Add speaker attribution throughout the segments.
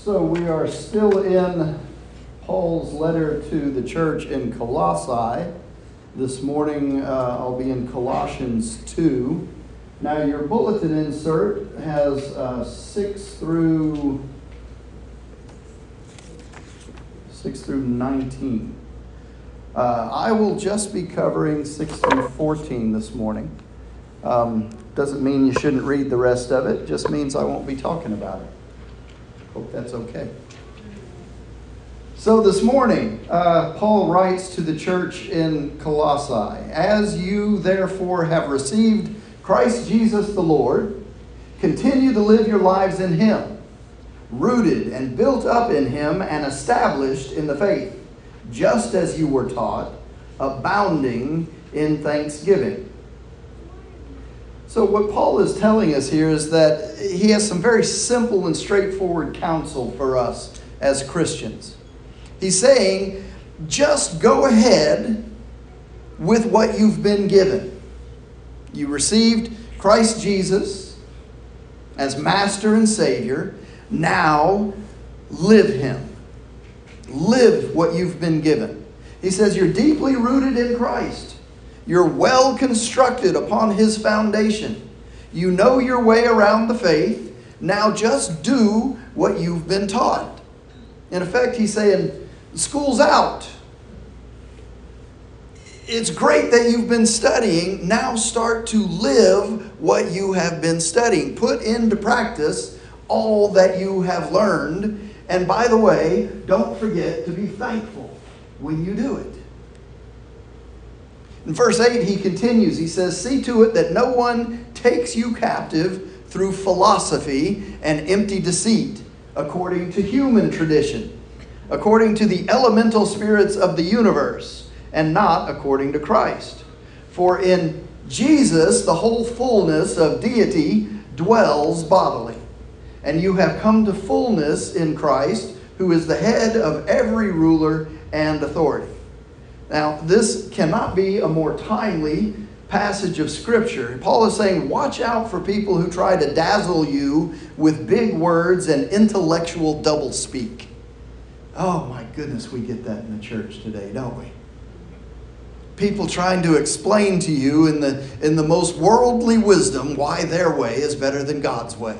Speaker 1: So we are still in Paul's letter to the church in Colossae. This morning I'll be in Colossians 2. Now your bulletin insert has 6 through 19. I will just be covering 6 through 14 this morning. Doesn't mean you shouldn't read the rest of it. Just means I won't be talking about it. Hope that's okay. So this morning, Paul writes to the church in Colossae, "As you therefore have received Christ Jesus the Lord, continue to live your lives in Him, rooted and built up in Him and established in the faith, just as you were taught, abounding in thanksgiving." So what Paul is telling us here is that he has some very simple and straightforward counsel for us as Christians. He's saying, just go ahead with what you've been given. You received Christ Jesus as Master and Savior. Now live Him. Live what you've been given. He says you're deeply rooted in Christ. You're well constructed upon His foundation. You know your way around the faith. Now just do what you've been taught. In effect, he's saying, school's out. It's great that you've been studying. Now start to live what you have been studying. Put into practice all that you have learned. And by the way, don't forget to be thankful when you do it. In verse 8, he continues. He says, "See to it that no one takes you captive through philosophy and empty deceit, according to human tradition, according to the elemental spirits of the universe, and not according to Christ. For in Jesus the whole fullness of deity dwells bodily. And you have come to fullness in Christ, who is the head of every ruler and authority." Now, this cannot be a more timely passage of Scripture. Paul is saying, watch out for people who try to dazzle you with big words and intellectual doublespeak. Oh my goodness, we get that in the church today, don't we? People trying to explain to you in the most worldly wisdom why their way is better than God's way.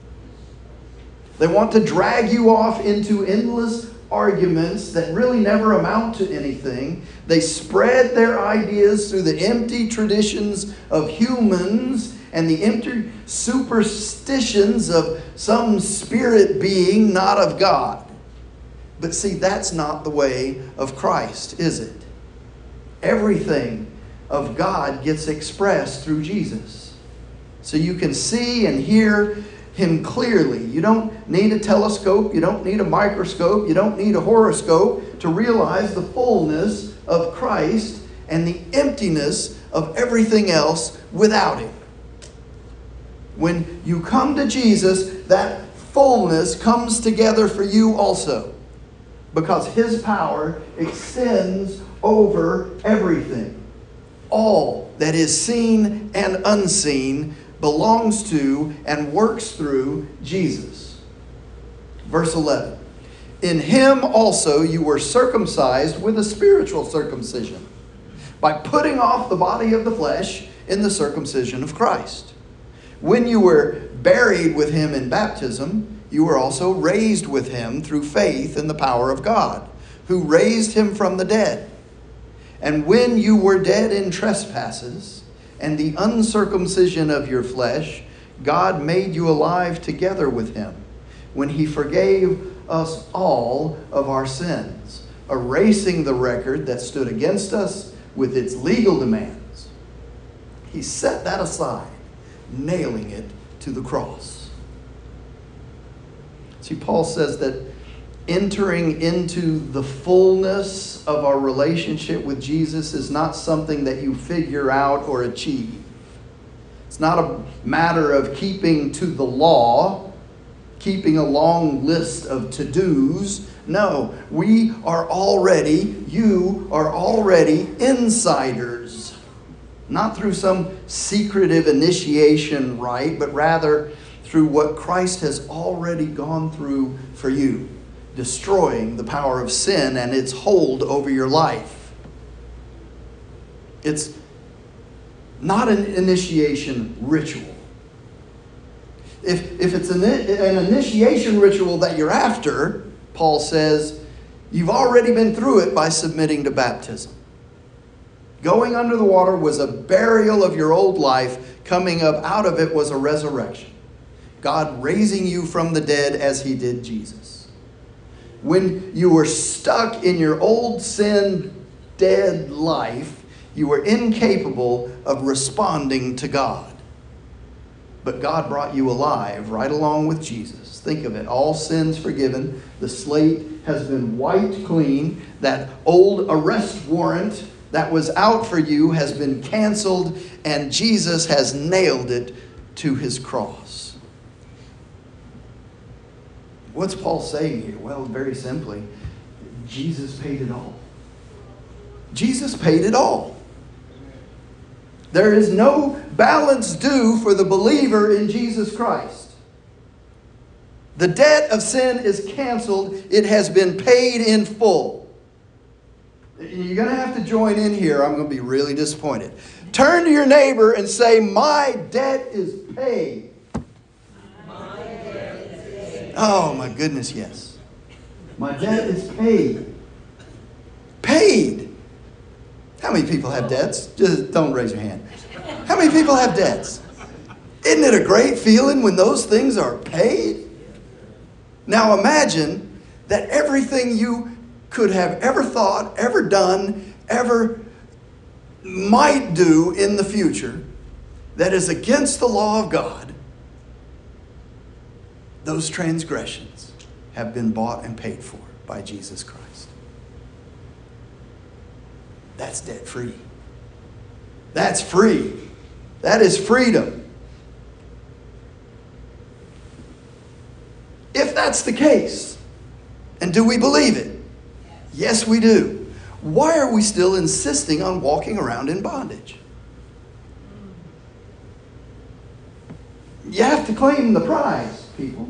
Speaker 1: They want to drag you off into endless arguments that really never amount to anything. They spread their ideas through the empty traditions of humans and the empty superstitions of some spirit being not of God. But see, that's not the way of Christ, is it? Everything of God gets expressed through Jesus. So you can see and hear Him clearly. You don't need a telescope. You don't need a microscope. You don't need a horoscope to realize the fullness of Christ and the emptiness of everything else without Him. When you come to Jesus, that fullness comes together for you also, because His power extends over everything. All that is seen and unseen belongs to and works through Jesus. Verse 11. "In Him also you were circumcised with a spiritual circumcision, by putting off the body of the flesh in the circumcision of Christ. When you were buried with Him in baptism, you were also raised with Him through faith in the power of God, who raised Him from the dead. And when you were dead in trespasses and the uncircumcision of your flesh, God made you alive together with Him, when He forgave us all of our sins, erasing the record that stood against us with its legal demands. He set that aside, nailing it to the cross." See, Paul says that entering into the fullness of our relationship with Jesus is not something that you figure out or achieve. It's not a matter of keeping to the law, keeping a long list of to-dos. No, you are already insiders. not through some secretive initiation rite, but rather through what Christ has already gone through for you, destroying the power of sin and its hold over your life. It's not an initiation ritual. If it's an initiation ritual that you're after, Paul says, you've already been through it by submitting to baptism. Going under the water was a burial of your old life. Coming up out of it was a resurrection. God raising you from the dead as he did Jesus. When you were stuck in your old sin dead life, you were incapable of responding to God. But God brought you alive right along with Jesus. Think of it. All sins forgiven. The slate has been wiped clean. That old arrest warrant that was out for you has been canceled, and Jesus has nailed it to his cross. What's Paul saying here? Well, very simply, Jesus paid it all. Jesus paid it all. There is no balance due for the believer in Jesus Christ. The debt of sin is canceled. It has been paid in full. You're going to have to join in here. I'm going to be really disappointed. Turn to your neighbor and say, my debt is paid. Oh my goodness, yes. My debt is paid. Paid. How many people have debts? Just don't raise your hand. How many people have debts? Isn't it a great feeling when those things are paid? Now imagine that everything you could have ever thought, ever done, ever might do in the future that is against the law of God, those transgressions have been bought and paid for by Jesus Christ. That's debt free. That's free. That is freedom. If that's the case, and do we believe it? Yes, we do. Why are we still insisting on walking around in bondage? You have to claim the prize, people.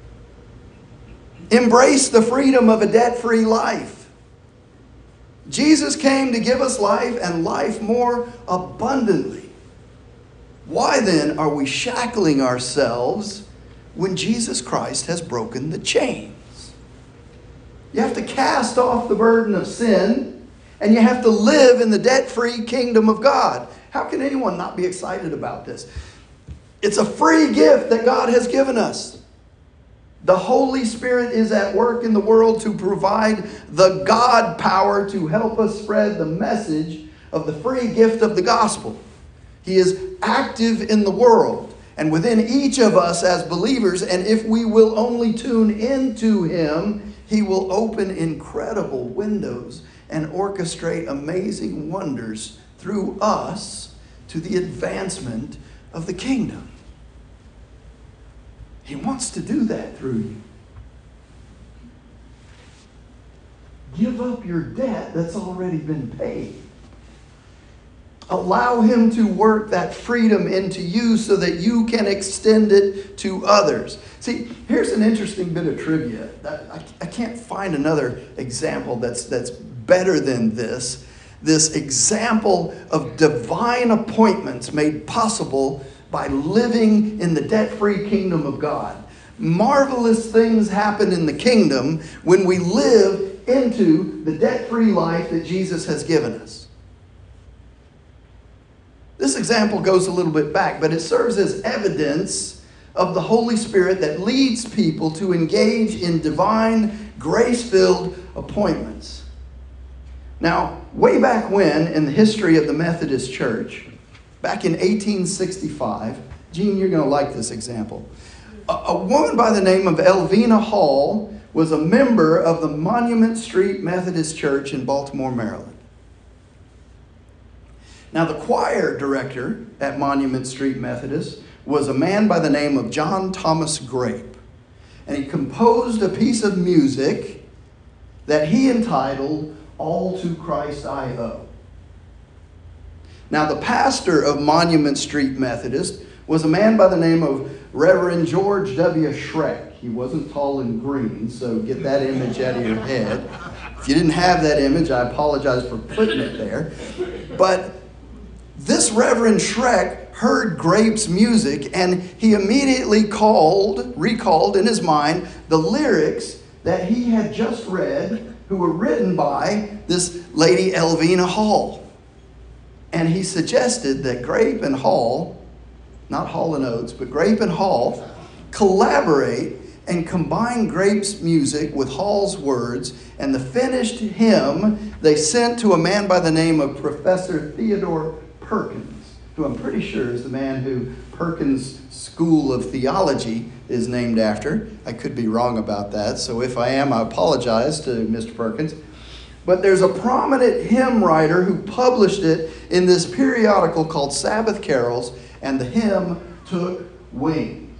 Speaker 1: Embrace the freedom of a debt-free life. Jesus came to give us life and life more abundantly. Why then are we shackling ourselves when Jesus Christ has broken the chains? You have to cast off the burden of sin, and you have to live in the debt-free kingdom of God. How can anyone not be excited about this? It's a free gift that God has given us. The Holy Spirit is at work in the world to provide the God power to help us spread the message of the free gift of the gospel. He is active in the world and within each of us as believers, and if we will only tune into him, he will open incredible windows and orchestrate amazing wonders through us to the advancement of the kingdom. He wants to do that through you. Give up your debt that's already been paid. Allow him to work that freedom into you so that you can extend it to others. See, here's an interesting bit of trivia. I can't find another example that's better than this. This example of divine appointments made possible by living in the debt-free kingdom of God. Marvelous things happen in the kingdom when we live into the debt-free life that Jesus has given us. This example goes a little bit back, but it serves as evidence of the Holy Spirit that leads people to engage in divine, grace-filled appointments. Now, way back when in the history of the Methodist Church, back in 1865, Gene, you're going to like this example. A woman by the name of Elvina Hall was a member of the Monument Street Methodist Church in Baltimore, Maryland. Now, the choir director at Monument Street Methodist was a man by the name of John Thomas Grape. And he composed a piece of music that he entitled, All to Christ I Owe. Now, the pastor of Monument Street Methodist was a man by the name of Reverend George W. Schreck. He wasn't tall and green, so get that image out of your head. If you didn't have that image, I apologize for putting it there. But this Reverend Schreck heard Grape's music, and he immediately recalled in his mind the lyrics that he had just read, who were written by this lady Elvina Hall. And he suggested that Grape and Hall, not Hall and Oates, but Grape and Hall, collaborate and combine Grape's music with Hall's words, and the finished hymn they sent to a man by the name of Professor Theodore Perkins, who I'm pretty sure is the man who Perkins School of Theology is named after. I could be wrong about that, so if I am, I apologize to Mr. Perkins. But there's a prominent hymn writer who published it in this periodical called Sabbath Carols, and the hymn took wings.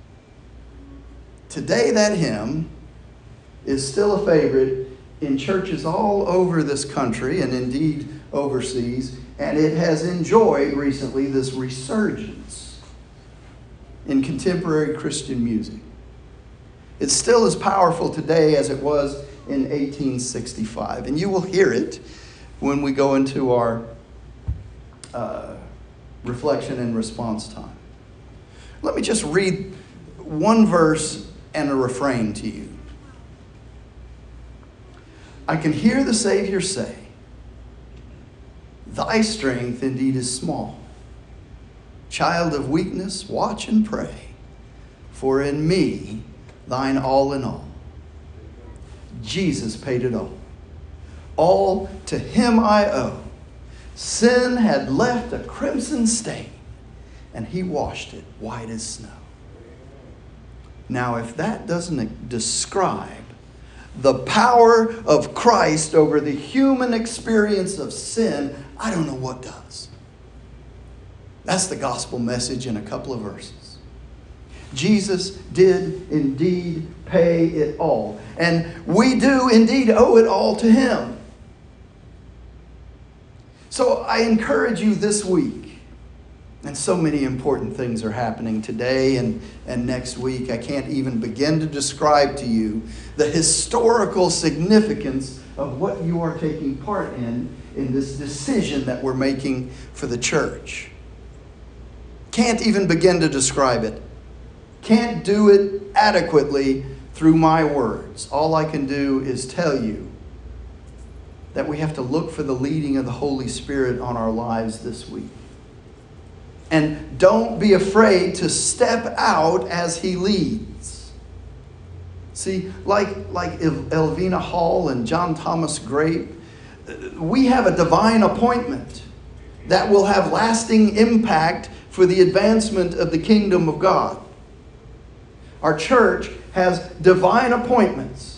Speaker 1: Today that hymn is still a favorite in churches all over this country and indeed overseas, and it has enjoyed recently this resurgence in contemporary Christian music. It's still as powerful today as it was in 1865, and you will hear it when we go into our reflection and response time. Let me just read one verse and a refrain to you. I can hear the Savior say, "Thy strength indeed is small. Child of weakness, watch and pray, for in me thine all in all. Jesus paid it all. All to him I owe. Sin had left a crimson stain, and he washed it white as snow." Now, if that doesn't describe the power of Christ over the human experience of sin, I don't know what does. That's the gospel message in a couple of verses. Jesus did indeed pay it all, and we do indeed owe it all to him. So I encourage you this week, and so many important things are happening today and next week. I can't even begin to describe to you the historical significance of what you are taking part in this decision that we're making for the church. Can't even begin to describe it. Can't do it adequately through my words. All I can do is tell you that we have to look for the leading of the Holy Spirit on our lives this week. And don't be afraid to step out as he leads. See, like Elvina Hall and John Thomas Grape, we have a divine appointment that will have lasting impact for the advancement of the kingdom of God. Our church has divine appointments.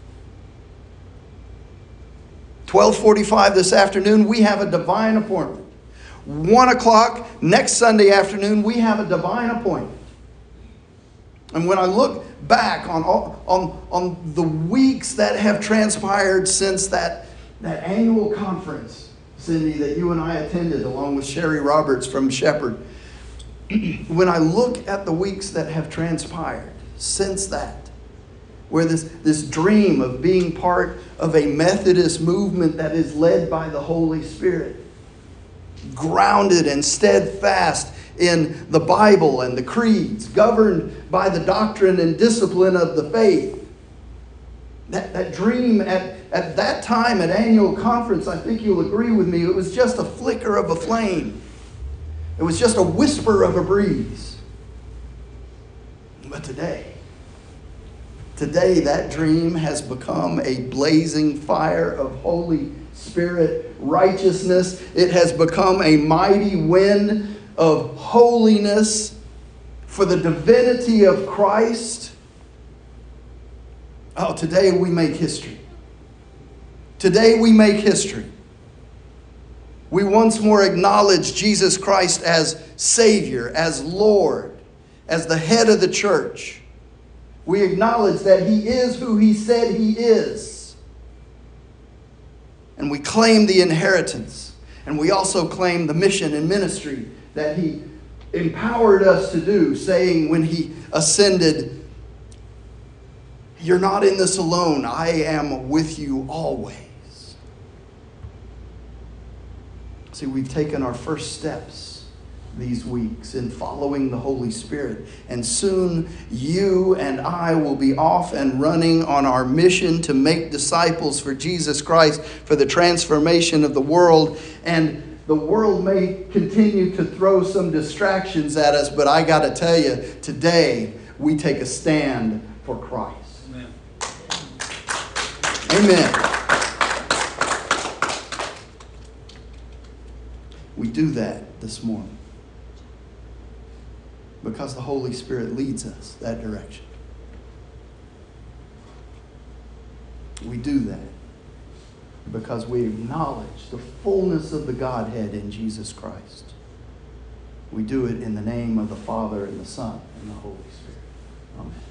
Speaker 1: 12:45 this afternoon, we have a divine appointment. 1 o'clock next Sunday afternoon, we have a divine appointment. And when I look back on the weeks that have transpired since that annual conference, Cindy, that you and I attended along with Sherry Roberts from Shepherd, when I look at the weeks that have transpired since that, where this dream of being part of a Methodist movement that is led by the Holy Spirit, grounded and steadfast in the Bible and the creeds, governed by the doctrine and discipline of the faith. That dream at that time at annual conference, I think you'll agree with me, it was just a flicker of a flame. It was just a whisper of a breeze. But today that dream has become a blazing fire of Holy Spirit righteousness. It has become a mighty wind of holiness for the divinity of Christ. Oh, today we make history. Today we make history. We once more acknowledge Jesus Christ as Savior, as Lord, as the head of the church. We acknowledge that he is who he said he is. And we claim the inheritance And we also claim the mission and ministry that he empowered us to do, saying when he ascended, "You're not in this alone. I am with you always." See, we've taken our first steps these weeks in following the Holy Spirit. And soon you and I will be off and running on our mission to make disciples for Jesus Christ, for the transformation of the world. And the world may continue to throw some distractions at us, but I got to tell you, today we take a stand for Christ. Amen. Amen. We do that this morning because the Holy Spirit leads us that direction. We do that because we acknowledge the fullness of the Godhead in Jesus Christ. We do it in the name of the Father and the Son and the Holy Spirit. Amen.